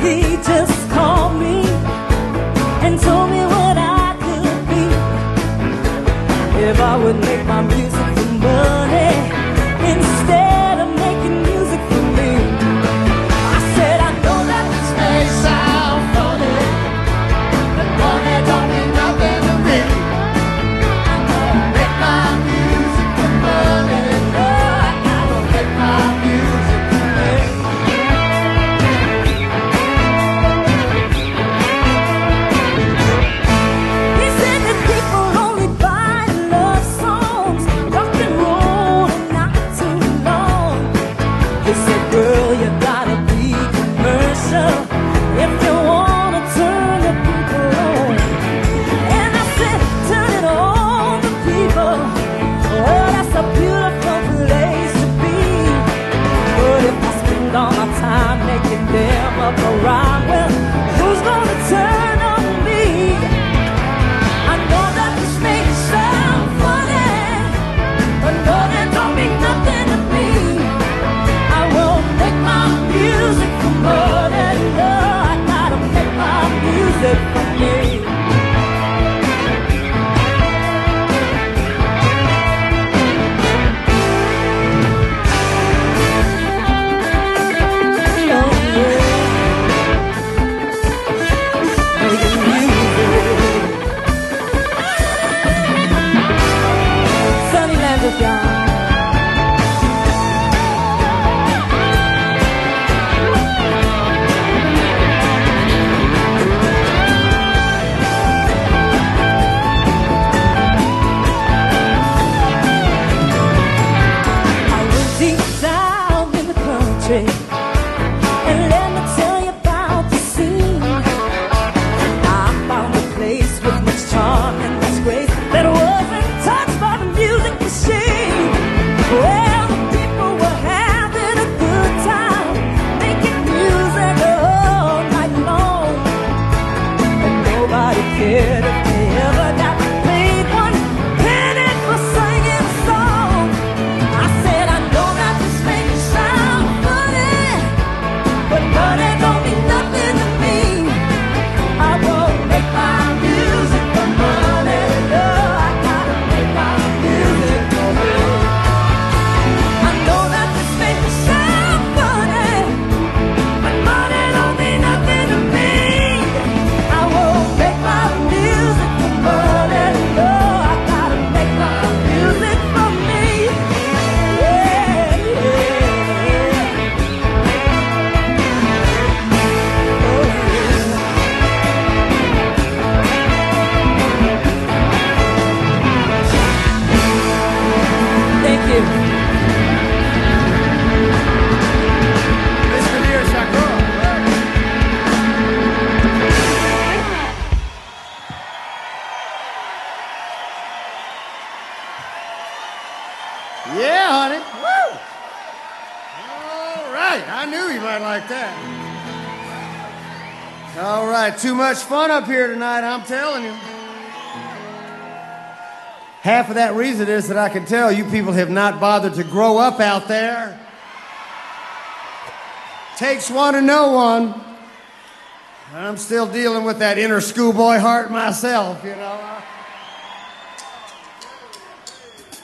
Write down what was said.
He just called me and told me what I could be if I would make my music for money instead of making music for me. I said, I know that this may sound funny, but money don't mean nothing to me. I gotta make my music for money. No, I gotta make my music for me. He said that people only buy love songs, rock and roll and not too long. He said, girl, you gotta be commercial if you wanna turn the people on. And I said, turn it on the people. Oh, that's a beautiful place to be. But if I spend all my time making them up a rhyme, well, who's gonna turn on me? I know that this may sound funny, but no, that don't mean nothing to me. I won't make my music for money. No, I gotta make my music for me. Oh, yeah. Making music. Sunny land of God. I went deep down in the country, and let me tell you about the scene. I found a place with much charm and much grace that wasn't touched by the music machine. Well, the people were having a good time, making music all night long, and nobody cared if they ever got paid one penny for singing a song. I said, I know that this may sound funny, but money don't mean nothing to me. I won't make my music for money. No, I gotta make my music for me. I know that this may sound funny, but money don't mean nothing to me. I won't make my music for money. No, I gotta make my music for me. Yeah, yeah. Oh, yeah. Thank you. Mr. Nir Shakur, right? Yeah, honey. Woo! All right. I knew you might like that. All right. Too much fun up here tonight, I'm telling you. Half of that reason is that I can tell you people have not bothered to grow up out there. Takes one to know one. I'm still dealing with that inner schoolboy heart myself, you know.